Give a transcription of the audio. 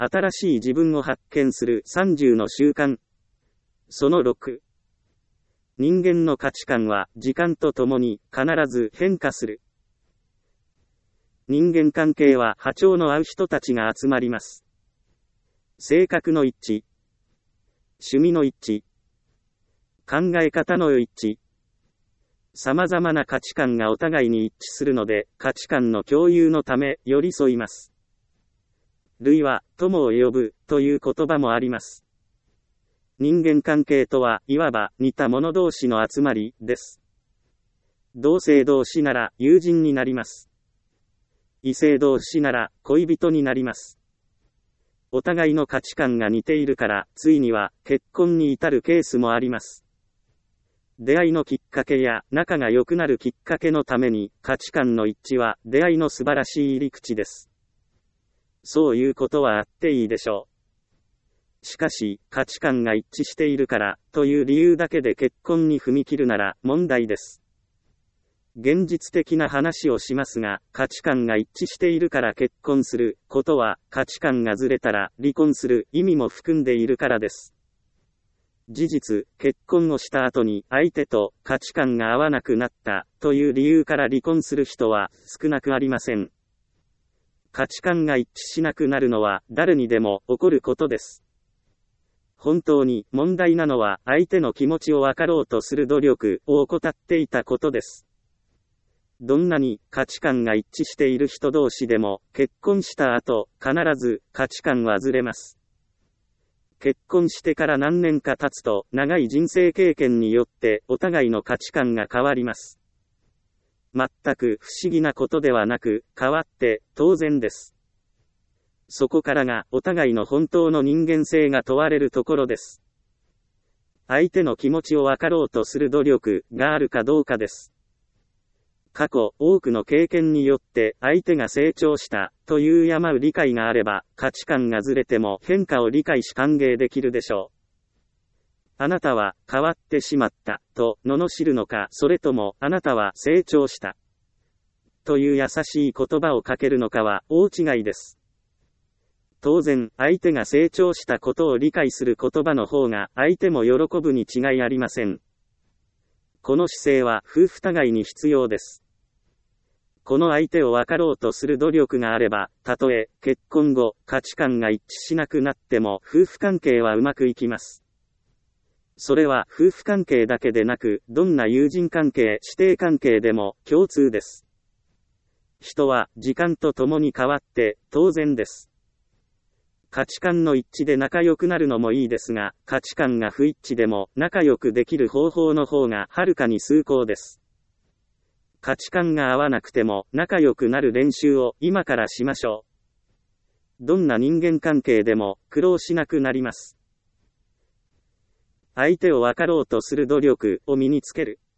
新しい自分を発見する30の習慣。その6。人間の価値観は時間とともに必ず変化する。人間関係は波長の合う人たちが集まります。性格の一致、趣味の一致、考え方の一致。様々な価値観がお互いに一致するので、価値観の共有のため寄り添います。類は友を呼ぶという言葉もあります。人間関係とはいわば似た者同士の集まりです。同性同士なら友人になります。異性同士なら恋人になります。お互いの価値観が似ているから、ついには結婚に至るケースもあります。出会いのきっかけや仲が良くなるきっかけのために、価値観の一致は出会いの素晴らしい入り口です。そういうことはあっていいでしょう。しかし、価値観が一致しているからという理由だけで結婚に踏み切るなら問題です。現実的な話をしますが、価値観が一致しているから結婚することは、価値観がずれたら離婚する意味も含んでいるからです。事実、結婚をした後に相手と価値観が合わなくなったという理由から離婚する人は少なくありません。価値観が一致しなくなるのは誰にでも起こることです。本当に問題なのは相手の気持ちを分かろうとする努力を怠っていたことです。どんなに価値観が一致している人同士でも結婚した後、必ず価値観はずれます。結婚してから何年か経つと長い人生経験によってお互いの価値観が変わります。全く不思議なことではなく、変わって当然です。そこからがお互いの本当の人間性が問われるところです。相手の気持ちを分かろうとする努力があるかどうかです。過去多くの経験によって相手が成長したという敬う理解があれば、価値観がずれても変化を理解し歓迎できるでしょう。あなたは変わってしまったと罵るのか、それともあなたは成長したという優しい言葉をかけるのかは大違いです。当然、相手が成長したことを理解する言葉の方が相手も喜ぶに違いありません。この姿勢は夫婦互いに必要です。この相手を分かろうとする努力があれば、たとえ結婚後価値観が一致しなくなっても夫婦関係はうまくいきます。それは夫婦関係だけでなく、どんな友人関係、師弟関係でも共通です。人は時間とともに変わって当然です。価値観の一致で仲良くなるのもいいですが、価値観が不一致でも仲良くできる方法の方がはるかに崇高です。価値観が合わなくても仲良くなる練習を今からしましょう。どんな人間関係でも苦労しなくなります。相手を分かろうとする努力を身につける。